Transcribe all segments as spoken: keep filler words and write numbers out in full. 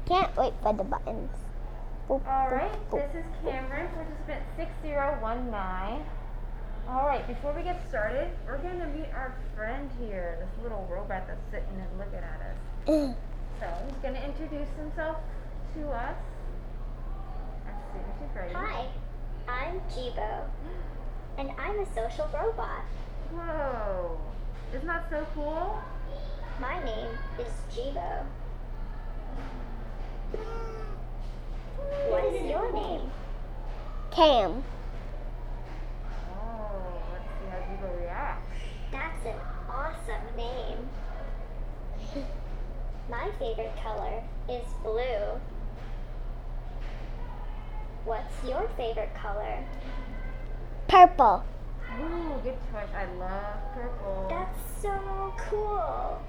can't wait for the buttons. Boop, All boop, right, boop. this is Cameron, participant six zero one nine. All right, before we get started, we're going to meet our friend here, this little robot that's sitting and looking at us. So he's going to introduce himself to us. Let's see if she's ready. Hi, I'm Jibo, and I'm a social robot. Whoa, isn't that so cool? My name is Jibo. What is your name? Cam. Oh, let's see how Jibo reacts. That's an awesome name. My favorite color is blue. What's your favorite color? Purple. Ooh, good choice. I love purple. That's so cool.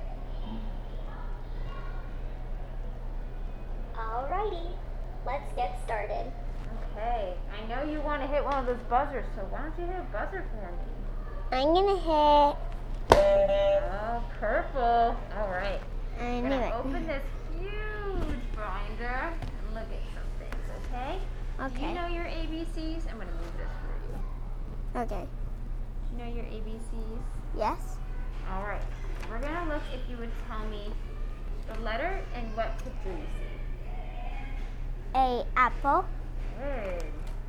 Alrighty, let's get started. Okay, I know you want to hit one of those buzzers, so why don't you hit a buzzer for me? I'm gonna hit. Oh, purple. All right. I I'm knew gonna it. open this huge binder and look at some things, okay? Do Okay. you know your A B Cs? I'm gonna move this for you. Okay. Do you know your A B Cs? Yes. All right. We're gonna look if you would tell me the letter and what picture you see. A apple. Good.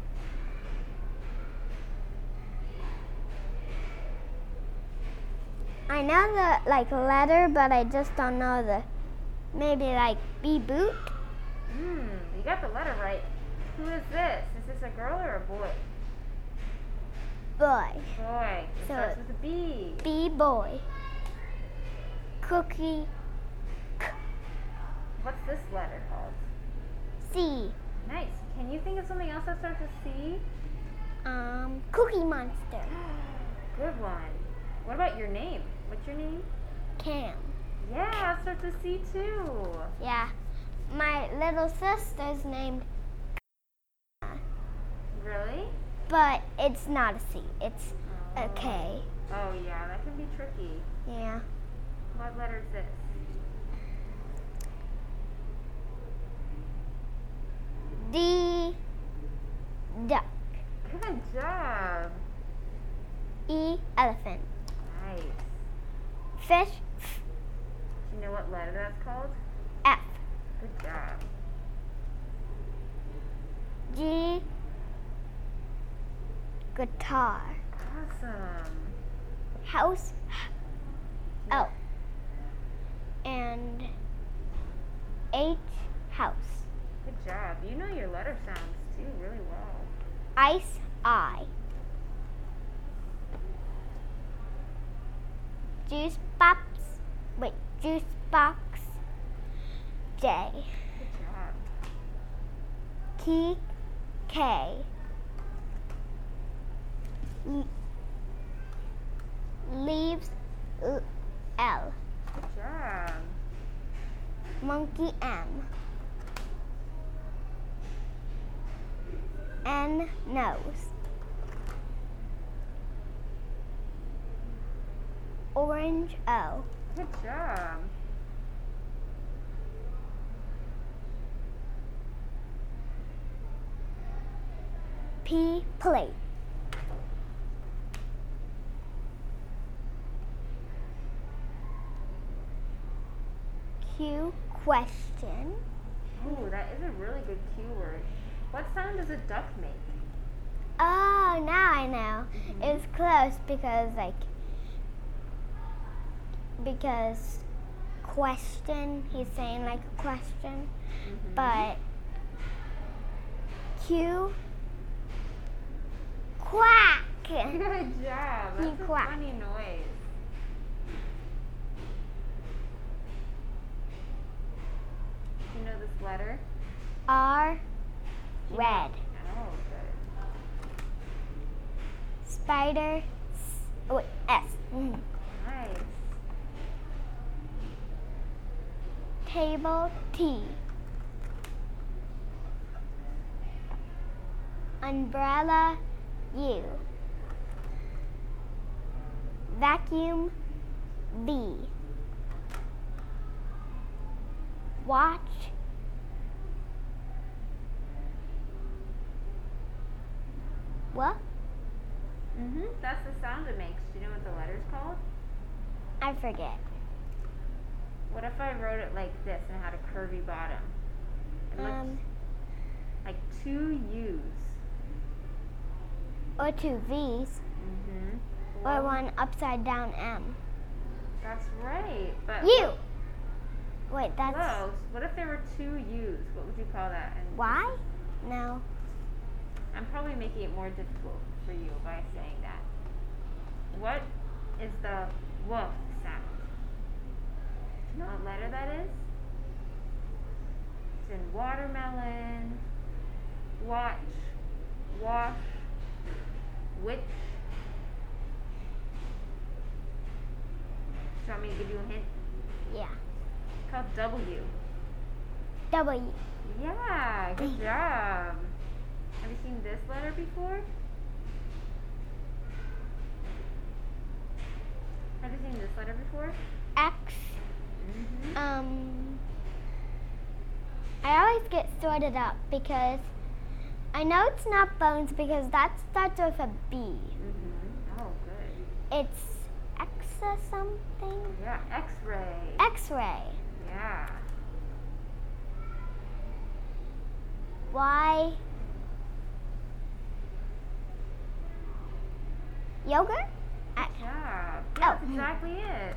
I know the like letter, but I just don't know the maybe like B boot. Hmm, you got the letter right. Who is this? Is this a girl or a boy? Boy. Boy. It So starts with a B. B boy. Cookie. What's this letter called? C. Nice. Can you think of something else that starts with C? Um. Cookie Monster. Good one. What about your name? What's your name? Cam. Yeah, it starts with C too. Yeah. My little sister's named, Really? but it's not a C. It's a K. Oh yeah, that can be tricky. Yeah. What letter is this? D. Duck. Good job. E. Elephant. Nice. Fish. Do you know what letter that's called? F. Good job. G. Guitar. Awesome. House. Oh. And H. House. Good job. You know your letter sounds too really well. Ice. I. Juice box. Wait. Juice box. J. Good job. Key. K. L- leaves. L. L. Good job. Monkey. M. N. Nose. Orange. O. Good job. P. Plate. Q. Question. Ooh, that is a really good cue word. What sound does a duck make? Oh, now I know. It's close because like because question. He's saying like a question, Mm-hmm. but Q. Quack. Good job. He That's a quacked. funny noise. Do you know this letter? R. Red. Oh, good. Spider. S- oh, wait, S. Mm. Nice. Table. T. Umbrella. U. Vacuum. V. Watch. What? Mm-hmm. That's the sound it makes. Do you know what the letter's called? I forget. What if I wrote it like this and had a curvy bottom? It looks Um, like two U's. or two V's, Mm-hmm. or one upside down M. That's right. But U. Wait, that's close. What if there were two U's? What would you call that? And Y? No. I'm probably making it more difficult for you by saying that. What is the W sound? Do you know what letter that is? It's in watermelon, watch, wash, which. Do you want me to give you a hint? Yeah. It's called W. W. Yeah, good job. Have you seen this letter before? Have you seen this letter before? X. Mm-hmm. Um, I always get sorted up because I know it's not bones because that starts with a B. Mm-hmm. Oh, good. It's X or something? Yeah, X-ray. X-ray. Yeah. Y. Yogurt? I, Good job. Oh. Yeah, that's exactly it.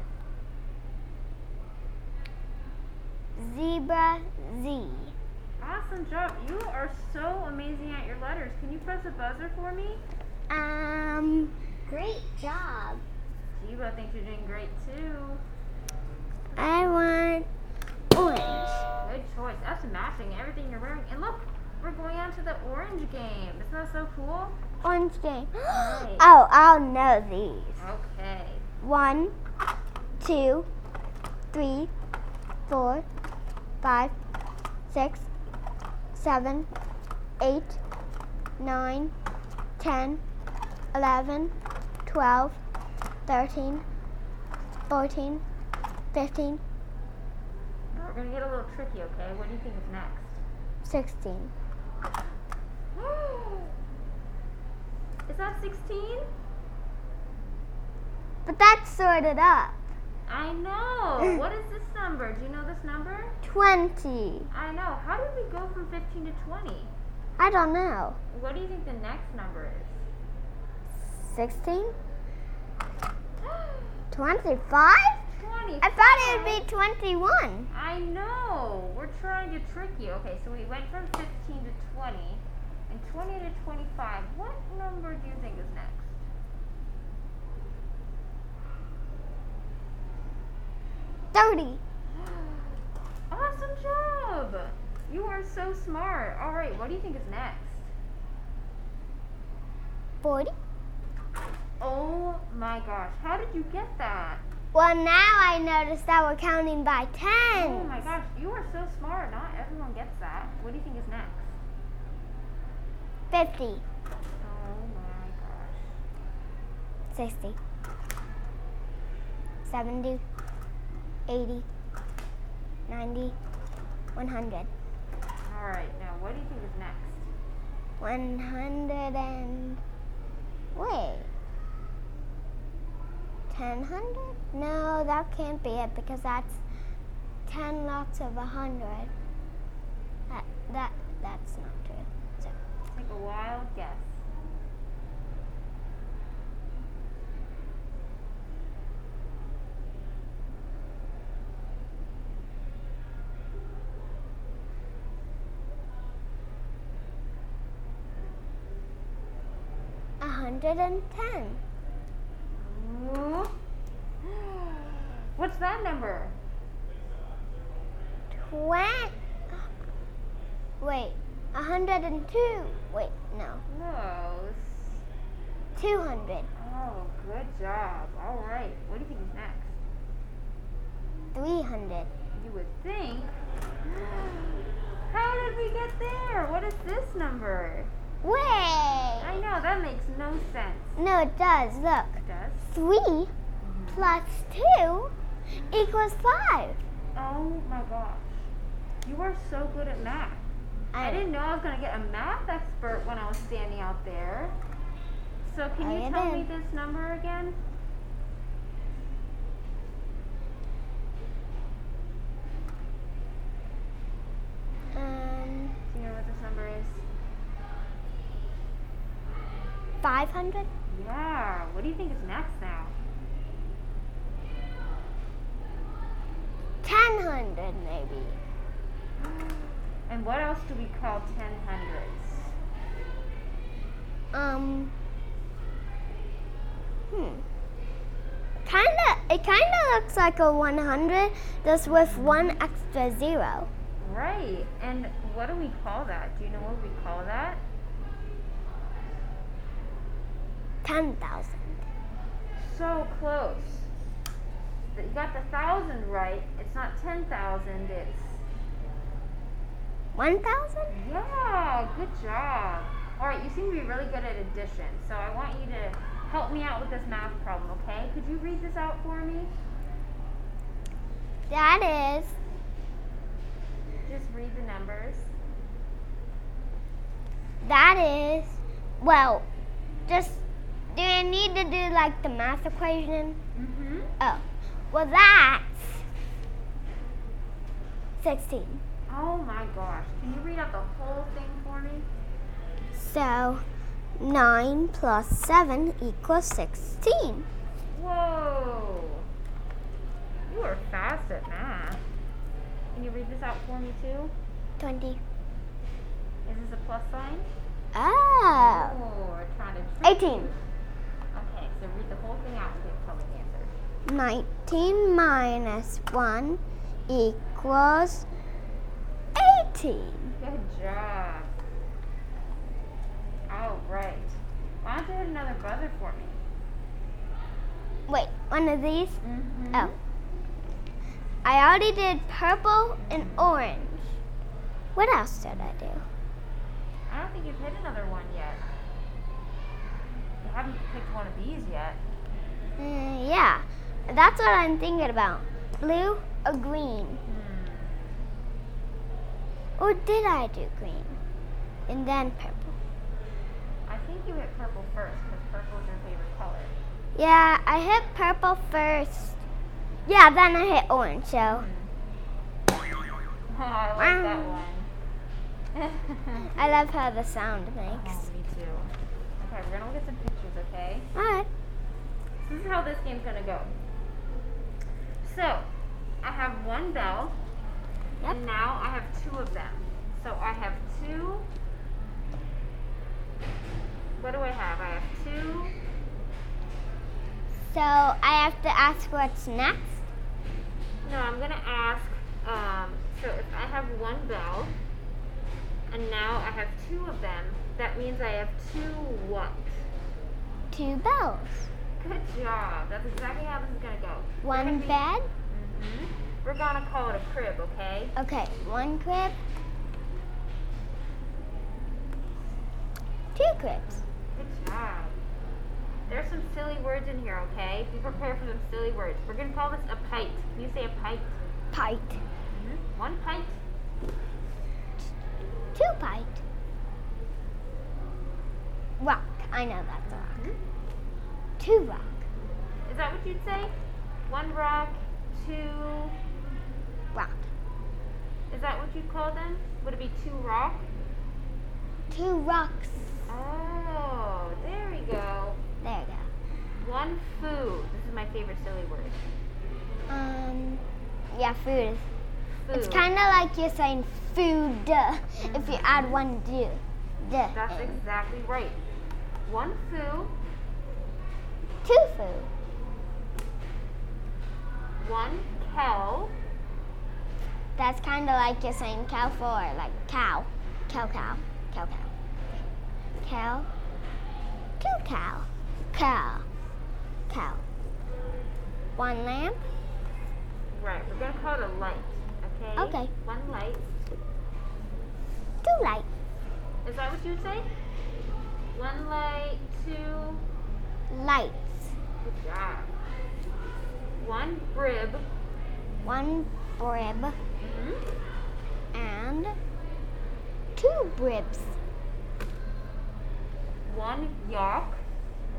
zebra, Z. Awesome job. You are so amazing at your letters. Can you press a buzzer for me? Um, Great job. Jibo thinks you're doing great too. I want orange. Good choice. That's matching everything you're wearing. And look, we're going on to the orange game. Isn't that so cool? Orange game. Right. Oh, I'll know these. Okay. One, two, three, four, five, six, seven, eight, nine, ten, eleven, twelve, thirteen, fourteen, fifteen, Now we're going to get a little tricky, okay? What do you think is next? sixteen. Is that sixteen? But that's sorted up. I know. What is this number? Do you know this number? twenty. I know. How did we go from fifteen to twenty? I don't know. What do you think the next number is? sixteen? twenty-five? twenty. I thought it would be twenty-one. I know. We're trying to trick you. Okay, so we went from fifteen to twenty, and twenty to twenty-five. What number do you think is next? thirty. Awesome job! You are so smart. All right, what do you think is next? forty? Oh my gosh, how did you get that? Well, now I noticed that we're counting by tens. Oh my gosh, you are so smart. Not everyone gets that. What do you think is next? fifty. Oh my gosh. sixty. seventy. eighty. ninety. one hundred. All right, now what do you think is next? one hundred and... Wait. ten hundred? No, that can't be it because that's ten lots of one hundred. That, that, that's not true. So, Take a wild guess. one hundred ten. Ooh. What's that number? Twen... Wait, one hundred two. Wait, no. Close. two hundred. Oh, good job. All right. What do you think is next? three hundred. You would think. How did we get there? What is this number? Wait. I know, that makes no sense. No, it does. Look. It does? three plus two equals five. Oh my gosh. You are so good at math. I didn't know I was going to get a math expert when I was standing out there. So can Oh, you you tell me did. this number again? Um, Do you know what this number is? five hundred? Yeah. What do you think is next now? ten hundred maybe. And what else do we call ten hundreds? Um, hmm. Kinda, it kinda looks like a one hundred, just with one extra zero. Right. And what do we call that? Do you know what we call that? ten thousand. So close. But you got the thousand right. It's not ten thousand. It's one thousand? yeah. Good job. All right. You seem to be really good at addition. So I want you to help me out with this math problem. Okay? Could you read this out for me? That is Just read the numbers. That is, well, just, do you need to do like the math equation? Mm-hmm. Oh, well that's sixteen. Oh my gosh. Can you read out the whole thing for me? So, nine plus seven equals sixteen. Whoa. You are fast at math. Can you read this out for me too? twenty. Is this a plus sign? Oh, Oh, we're trying to trick eighteen. you. Okay, so read the whole thing out to get public answer. nineteen minus one equals eighteen. Good job. All right. Why don't you hit another buzzer for me? Wait, one of these? Mm-hmm. Oh. I already did purple and orange. What else did I do? I don't think you've hit another one yet. You haven't picked one of these yet. Mm, yeah, that's what I'm thinking about. Blue or green? Hmm. Or did I do green? And then purple? I think you hit purple first because purple is your favorite color. Yeah, I hit purple first. Yeah, then I hit orange, so. I like that one. I love how the sound Oh, makes. me too. Okay, we're gonna look at some pictures, okay? Alright. This is how this game's gonna go. So, I have one bell, Yep. and now I have two of them. So I have two. What do I have? I have two. So I have to ask what's next. No, I'm gonna ask. Um, so if I have one bell, and now I have two of them, that means I have two what? Two bells. Good job. That's exactly how this is gonna go. We're One gonna be- bed. Mhm. We're gonna call it a crib, okay? Okay, one crib. Two cribs. Good job. There's some silly words in here, okay? Be prepared for some silly words. We're gonna call this a pint. Can you say a pint? Pint. Mm-hmm. One pint. Two pint. Rock. I know that's a rock. Mhm. Two rock. Is that what you'd say? One rock, two. Rock. Is that what you'd call them? Would it be two rock? Two rocks. Oh, there we go. There you go. One food. This is my favorite silly word. Um, yeah, food. Food. It's kind of like you're saying food uh, if you add one do. Duh. That's in. exactly right. One food. Two food. One cow. That's kind of like you're saying cow for, like cow. Cow, cow. Cow, cow. Cow. Two cow. Cow. Cow. One lamp. Right. We're gonna call it a light. Okay. Okay. One light. Two light. Is that what you would say? One light, two. Lights. Good job. One brib. One brib Mm-hmm. and two bribs. One yolk.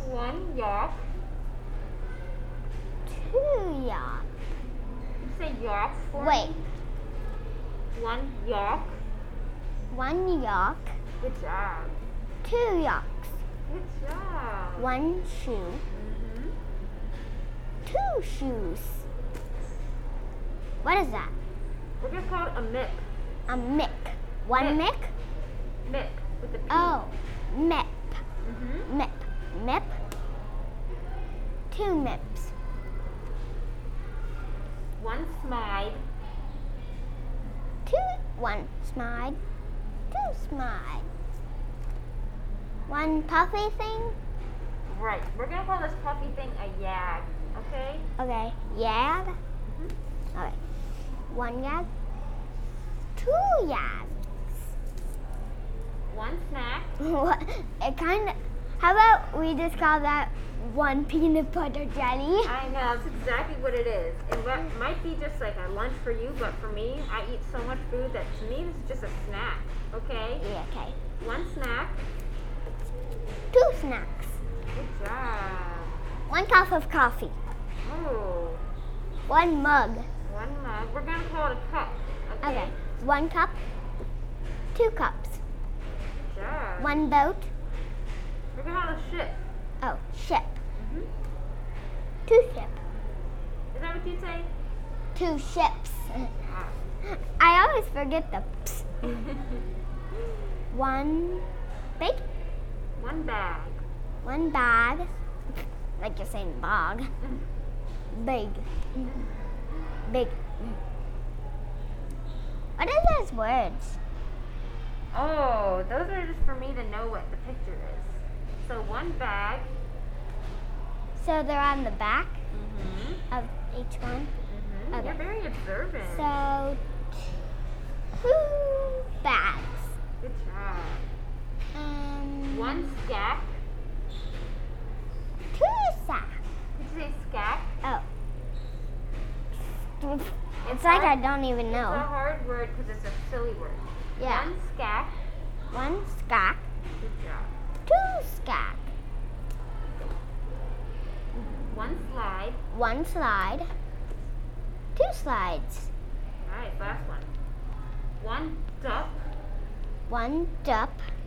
One yak. Two yak. Say yak for Wait. me. One yak. One yak. Good job. Two yaks. Good job. One shoe. Mm-hmm. Two shoes. What is that? We're gonna call it a mick. A mick. One Mick. mick? Mick with a P. Oh, mip. Mm-hmm. Mip. Mip. Two mips. One smide. Two. One smide. Two smide. One puffy thing. Right. We're gonna call this puffy thing a yag. Okay? Okay. Yag. Mm-hmm. Okay. One yag. Two yags. One snack. What- it kind of. How about we just call that one peanut butter jelly? I know, that's exactly what it is. It wa- might be just like a lunch for you, but for me, I eat so much food that to me this is just a snack. Okay? Yeah. Okay. One snack. Two snacks. Good job. One cup of coffee. Oh. One mug. One mug. We're gonna call it a cup. Okay. Okay. One cup. Two cups. Good job. One boat. We're gonna call it a ship. Oh, ship. Mm-hmm. Two ship. Is that what you say? Two ships. Ah. I always forget the ps. One big. One bag. One bag. Like you're saying bog. Big. Big. What are those words? Oh, those are just for me to know what the picture is. So one bag. So they're on the back Mm-hmm. of each one. Mm-hmm. Okay. You're very observant. So two bags. Good job. Um, One scack. two sacks. Did you say scack? Oh. It's like I don't even It's a know. hard word because it's a silly word. Yeah. One scack. One scack. Good job. Two scack. One slide. One slide. Two slides. Nice. Last one. One duck. One dup.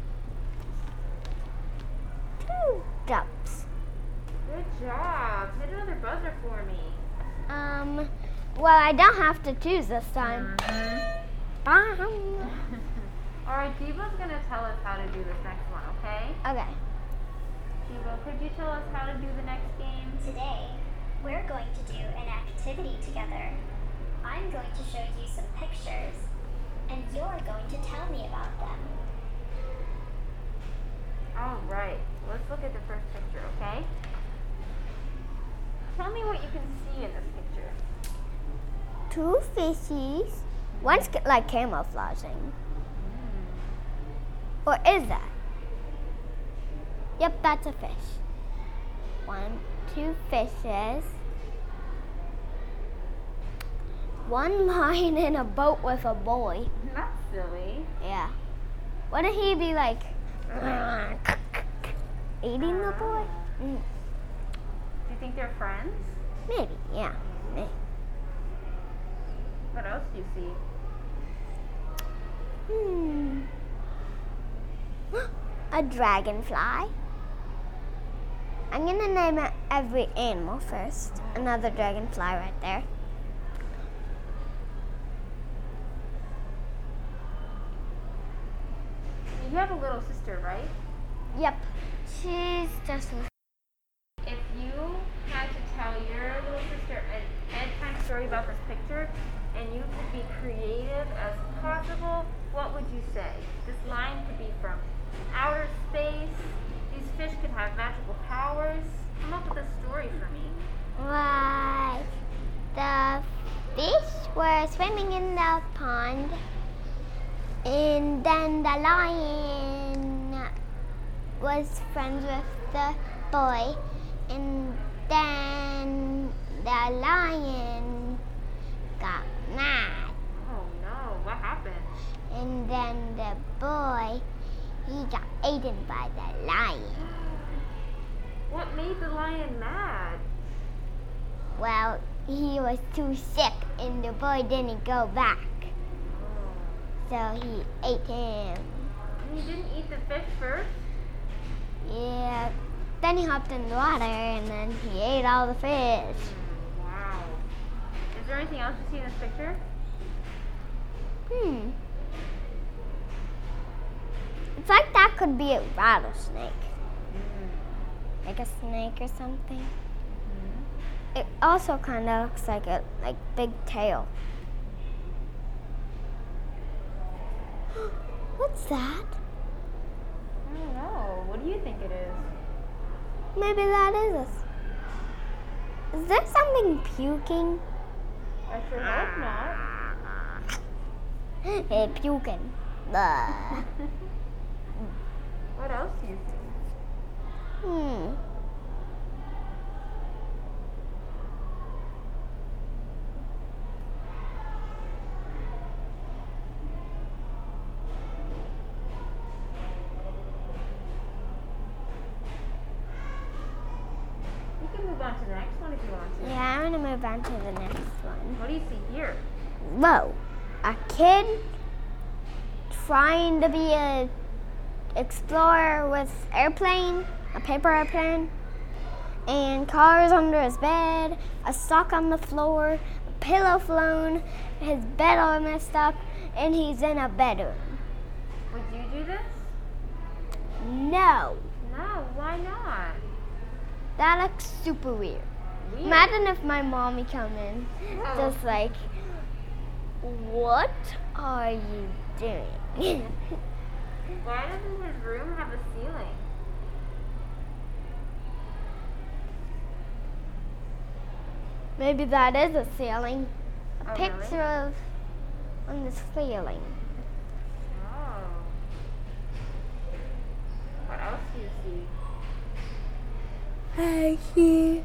Two dups. Good job. Hit another buzzer for me. Um, well, I don't have to choose this time. Mm-hmm. Bam. All right, Deebo's gonna tell us how to do this next one. Okay? Okay. Deebo, could you tell us how to do the next game? Today, we're going to do an activity together. I'm going to show you some pictures, and you're going to tell me about them. All right. Let's look at the first picture. Okay? Tell me what you can see in this picture. Two fishies. One's ca- like camouflaging. Or is that? Yep, that's a fish. One, two fishes. One lying in a boat with a boy. That's silly. Yeah. Wouldn't he be like eating the boy? Mm, Do you think they're friends? maybe, yeah. Maybe. What else do you see? Hmm. A dragonfly. I'm gonna name it every animal first. Another dragonfly right there. You have a little sister, right? Yep. She's just. If you had to tell your little sister an bedtime story about this picture, and you could be creative as possible, what would you say? This line could be from outer space. These fish could have magical powers. Come up with a story for me. Right. The fish were swimming in the pond, and then the lion was friends with the boy, and then the lion got mad, Oh no, what happened? and then the boy, he got eaten by the lion. What made the lion mad? Well, he was too sick and the boy didn't go back. Oh. So he ate him. And he didn't eat the fish first? Yeah. Then he hopped in the water and then he ate all the fish. Mm, wow. Is there anything else you see in this picture? Hmm. It's like that could be a rattlesnake. Mm. Like a snake or something. Mm-hmm. It also kind of looks like a like big tail. What's that? I don't know. What do you think it is? Maybe that is a... Is there something puking? I sure hope not. Hey, puking. Blah. What else do you see? Hmm. You can move on to the next one if you want to. Yeah, I'm gonna move on to the next one. What do you see here? Whoa. A kid trying to be a explorer with airplane, a paper airplane, and cars under his bed, a sock on the floor, a pillow flown, his bed all messed up, and he's in a bedroom. Would you do this? No, No, why not? that looks super weird. Weird. Imagine if my mommy come in, Oh. just like, what are you doing? Why doesn't his room have a ceiling? Maybe that is a ceiling. A Oh, picture really? of on the ceiling. Oh. What else do you see? I see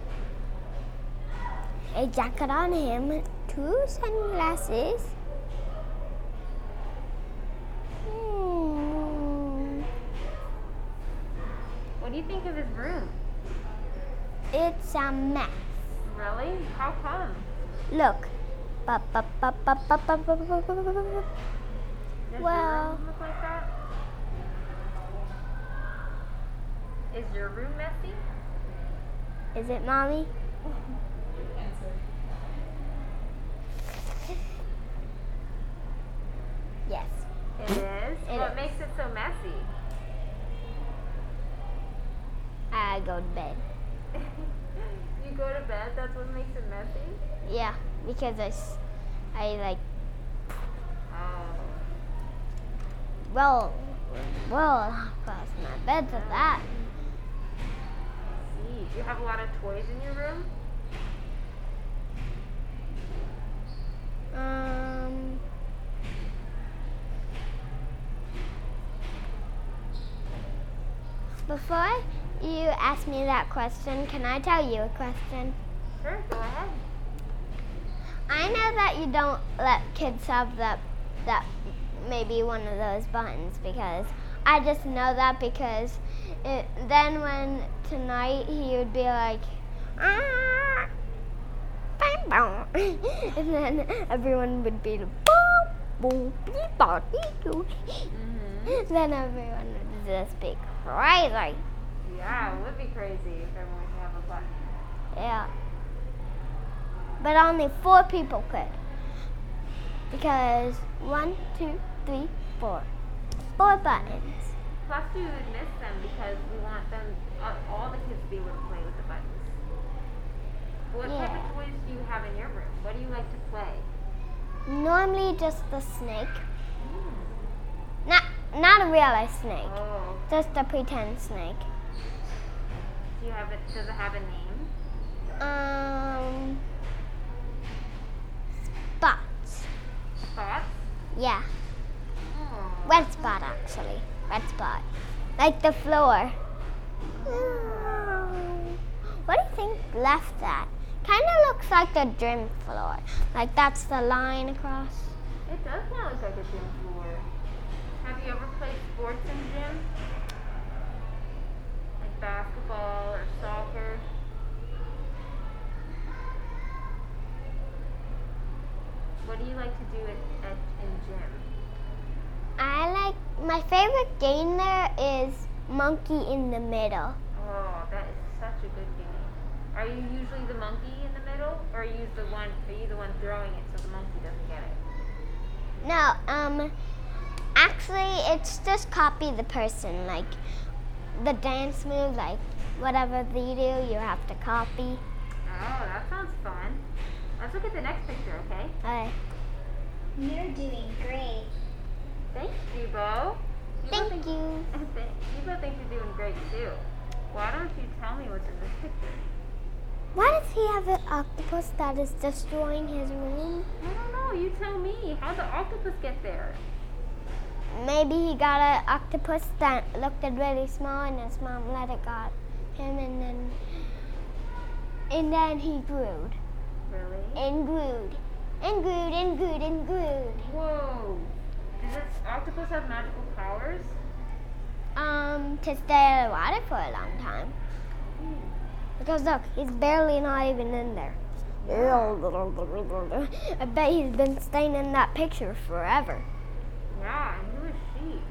a jacket on him, two sunglasses. Hmm. What do you think of his room? It's a mess. Really? How come? Look. Ba, ba, ba, ba, ba, ba, ba, ba, ba, ba, ba. Does Well- your room look like that? Is your room messy? Is it, Mommy? Yes. It is? It What is. makes it so messy? I go to bed. You go to bed, that's what makes it messy? Yeah, because I, s- I like, Oh. well, well, across my bed to that. See, do you have a lot of toys in your room? Um, before you ask me that question, can I tell you a question? Sure, go ahead. I know that you don't let kids have that that maybe one of those buttons because I just know that because it, then when tonight he would be like, ah, bang, bang. And then everyone would be like, boom, boom, beep, bop, beep, boop. Mm-hmm. Then everyone would just be crazy. Yeah, it would be crazy if everyone could have a button. Yeah. But only four people could. Because one, two, three, four. Four buttons. Plus, we would miss them because we want them, uh, all the kids to be able to play with the buttons. What type Yeah. of toys do you have in your room? What do you like to play? Normally just the snake. Not not a real life snake. Oh, Just a pretend snake. do you have it? Does it have a name? Um spots. Spots? Yeah. Oh. Red spot actually. Red spot. Like the floor. What do you think left that? Kinda looks like the gym floor. Like that's the line across. It does kind of look like a gym floor. Have you ever played sports in gym? Like basketball or soccer? What do you like to do at, at in gym? I like, my favorite game there is Monkey in the Middle. Oh, that is such a good game. Are you usually the monkey in the middle, or are you the one? Are you the one throwing it so the monkey doesn't get it? No, um, actually, it's just copy the person. Like, the dance move, like, whatever they do, you have to copy. Oh, that sounds fun. Let's look at the next picture, okay? Uh, You're doing great. Thanks, Jubo. thank think, you. Jubo thinks you're doing great too. Why don't you tell me what's in this picture? Why does he have an octopus that is destroying his room? I don't know. You tell me. How'd the octopus get there? Maybe he got an octopus that looked really small and his mom let it got him and then and then he grew. Really? And grew. And grew and grew and grew. Whoa. Does this octopus have magical powers? Um, to stay underwater for a long time. Because look, he's barely not even in there. I bet he's been staying in that picture forever. Yeah, and who is she?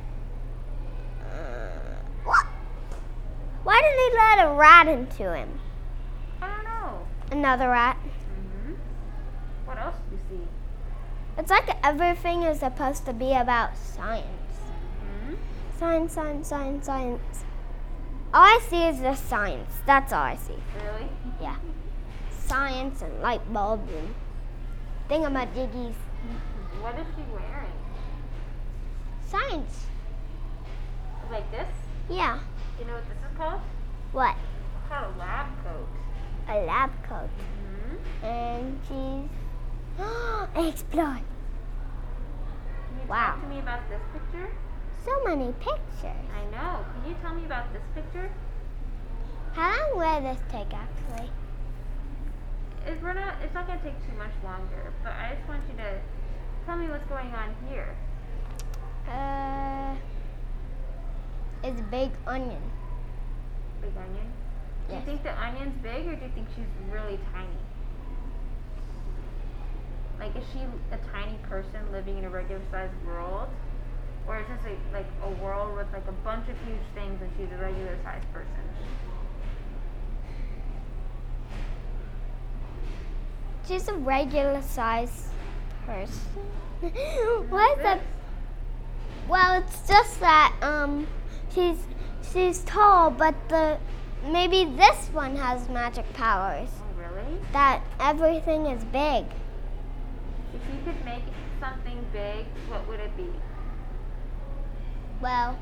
Uh, what? Why did he let a rat into him? I don't know. Another rat. Mm-hmm. What else do you see? It's like everything is supposed to be about science. Mm-hmm. Science, science, science, science. All I see is the science. That's all I see. Really? Yeah. Science and light bulbs and thingamajiggies. What is she wearing? Science. Like this? Yeah. You know what this is called? What? It's called a lab coat. A lab coat. Mm-hmm. And she's explode. Can you Wow. talk to me about this picture? So many pictures. I know. Can you tell me about this picture? How long will this take actually? It's, we're not, it's not going to take too much longer, but I just want you to tell me what's going on here. Uh, it's a big onion. Big onion? Do you Yes. think the onion's big, or do you think she's really tiny? Like, is she a tiny person living in a regular sized world? Or is this a, like a world with like a bunch of huge things and she's a regular sized person? She's a regular size person. What is that? Well, it's just that um, she's she's tall, but the maybe this one has magic powers. Oh, really? That everything is big. If you could make something big, what would it be? Well,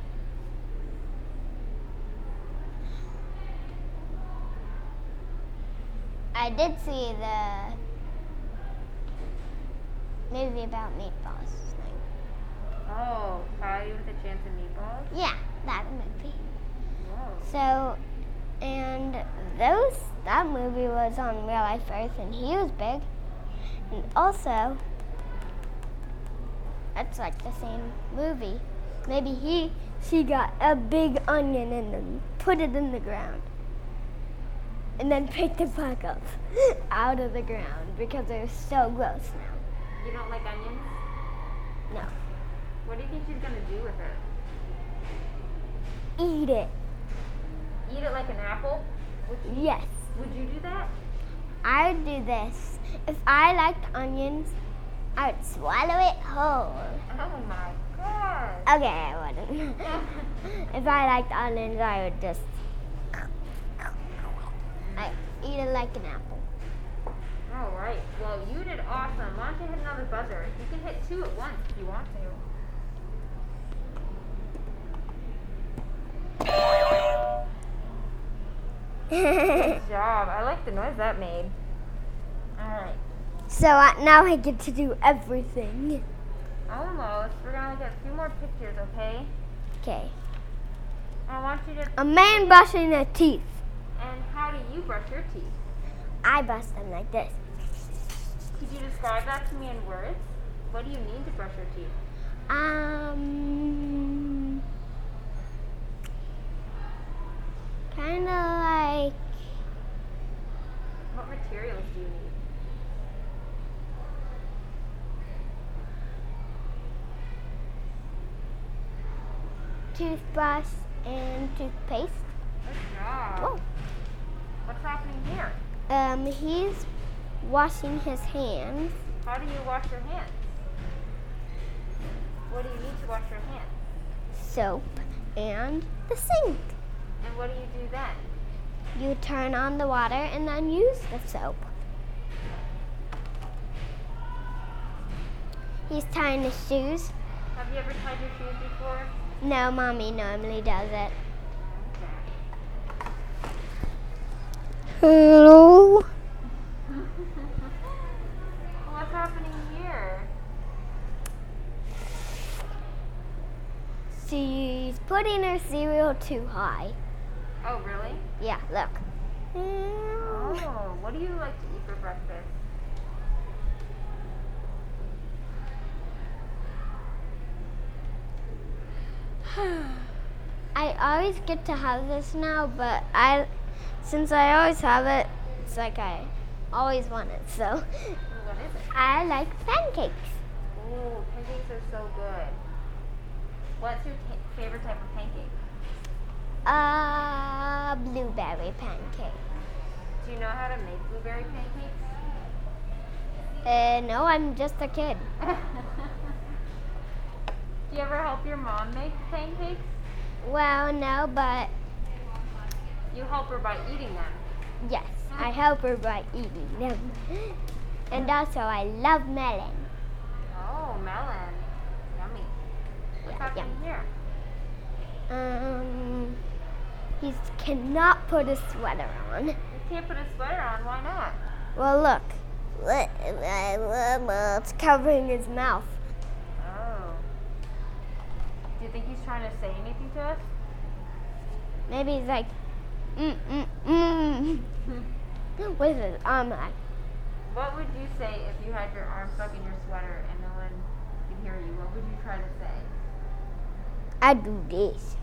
I did see the movie about meatballs. Oh, Cloudy with a Chance of Meatballs? Yeah, that movie. Whoa. So, and those that movie was on Real Life Earth, and he was big. And also, it's like the same movie. Maybe he, she got a big onion and then put it in the ground, and then picked it back up out of the ground because it was so gross now. You don't like onions? No, What do you think she's gonna do with it? eat it. Eat it like an apple? Would you, Yes, would you do that? I would do this. If I liked onions, I would swallow it whole. Oh my god. Okay, I wouldn't. If I liked onions, I would just I eat it like an apple. Alright, well you did awesome. Why don't you hit another buzzer? You can hit two at once if you want to. Good job. I like the noise that made. Alright. So uh, now I get to do everything. Almost. We're gonna look at a few more pictures, okay? Okay. I want you to. A man brushing their teeth. And how do you brush your teeth? I brush them like this. Could you describe that to me in words? What do you need to brush your teeth? Um. kind of like What materials do you need? toothbrush and toothpaste. Good job. Whoa. What's happening here? Um, he's washing his hands. How do you wash your hands? What do you need to wash your hands? Soap and the sink. And what do you do then? You turn on the water and then use the soap. He's tying his shoes. Have you ever tied your shoes before? No, Mommy normally does it. Hello? What's happening here? She's putting her cereal too high. Oh, really? Yeah, look. Oh, what do you like to eat for breakfast? I always get to have this now, but I, since I always have it, it's like I always want it. So What is it? I like pancakes. Ooh, pancakes are so good. What's your ta- favorite type of pancake? Uh, blueberry pancake. Do you know how to make blueberry pancakes? Uh, no, I'm just a kid. Do you ever help your mom make pancakes? Well, no, but You help her by eating them. yes, I help her by eating them. And also, I love melon. Oh, melon. Yummy. What's Yeah, happening here? Um, he cannot put a sweater on. You can't put a sweater on. Why not? Well, look. It's covering his mouth. Oh. Do you think he's trying to say anything to us? Maybe he's like, mm, mm, mm. With his arm like, What would you say if you had your arm stuck in your sweater and no one could hear you? What would you try to say? I do this.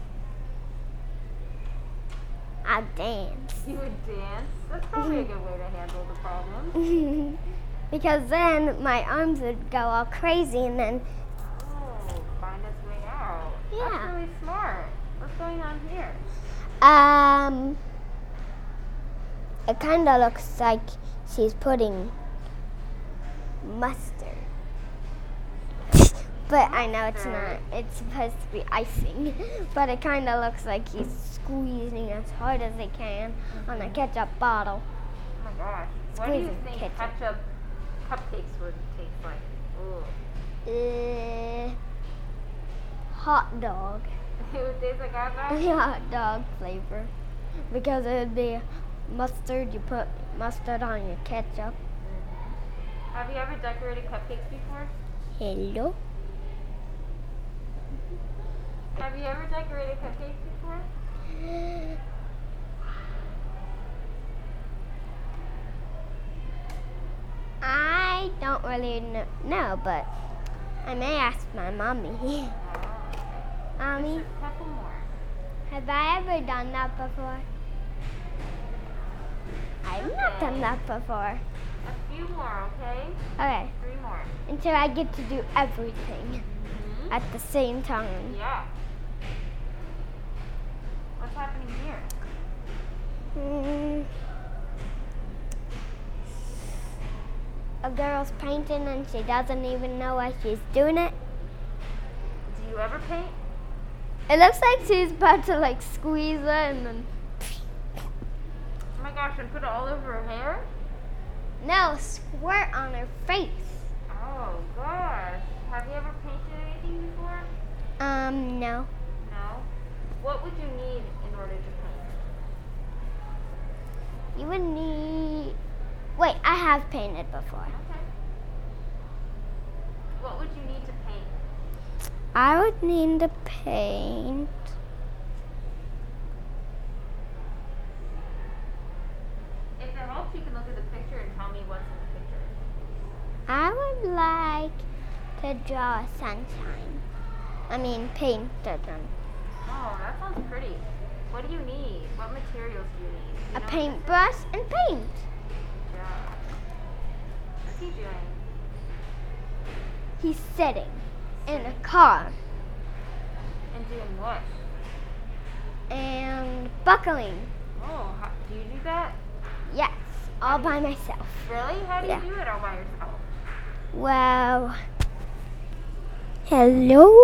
I dance. You would dance? That's probably a good way to handle the problem. Because then my arms would go all crazy and then, Oh, find its way out. Yeah. That's really smart. What's going on here? um, it kind of looks like she's putting mustard. But I know it's not. It's supposed to be icing. But it kind of looks like he's squeezing as hard as he can on a ketchup bottle. Oh my gosh. What do you Squeezing think ketchup. ketchup cupcakes would taste like? Ooh. Uh, hot dog. It would taste like hot dog? Hot dog flavor. Because it would be mustard. You put mustard on your ketchup. Have you ever decorated cupcakes before? Hello? Have you ever decorated cupcakes before? I don't really kn- know, but I may ask my mommy. Oh, okay. Mommy, Just a couple more. have I ever done that before? I've not Okay. done that before. A few more, okay? Okay, Three more. until I get to do everything Mm-hmm. at the same time. Yeah. What's happening here? Mm. A girl's painting and she doesn't even know why she's doing it. Do you ever paint? It looks like she's about to like squeeze it and then Oh my gosh, and put it all over her hair? no, squirt on her face. Oh gosh. Have you ever painted anything before? Um, no. No. What would you need in order to paint? You would need. Wait, I have painted before. Okay. What would you need to paint? I would need to paint. If it helps, you can look at the picture and tell me what's in the picture. I would like to draw sunshine. I mean, paint it. on- Oh, that sounds pretty. What do you need? What materials do you need? Do you A know paintbrush and paint. Yeah. What's he doing? He's sitting in a car And doing what? and buckling. Oh, how, do you do that? Yes, all by myself. Really? How do Yeah. you do it all by yourself? Well, hello?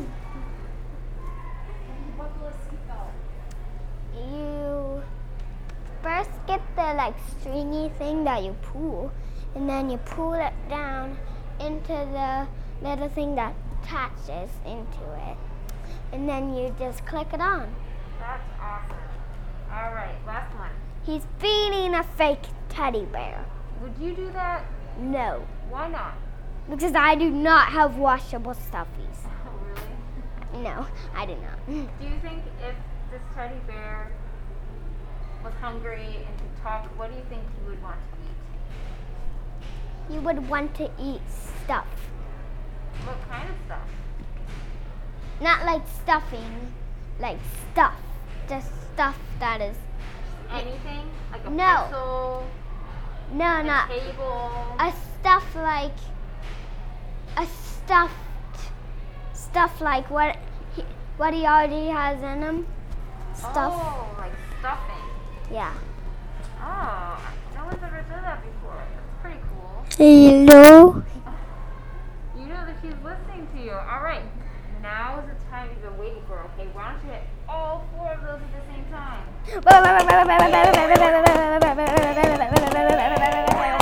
You first get the like stringy thing that you pull, and then you pull it down into the little thing that attaches into it, and then you just click it on. That's awesome. All right, last one. He's feeding a fake teddy bear. Would you do that? No, Why not? because I do not have washable stuffies. Oh, really? No, I do not. Do you think if this teddy bear was hungry and could talk, what do you think he would want to eat? You would want to eat stuff. What kind of stuff? Not like stuffing, like stuff. Just stuff that is. Anything? Like a No. pencil, No, a not. table? A stuff like. A stuffed. Stuff like what he, what he already has in him. Stuff. Oh, like stuffing. Yeah. Oh, no one's ever said that before. That's pretty cool. Hello? You know that she's listening to you. All right. Now is the time you've been waiting for, okay? Why don't you hit all four of those at the same time? Wait, wait, wait, wait, wait, wait, wait, wait,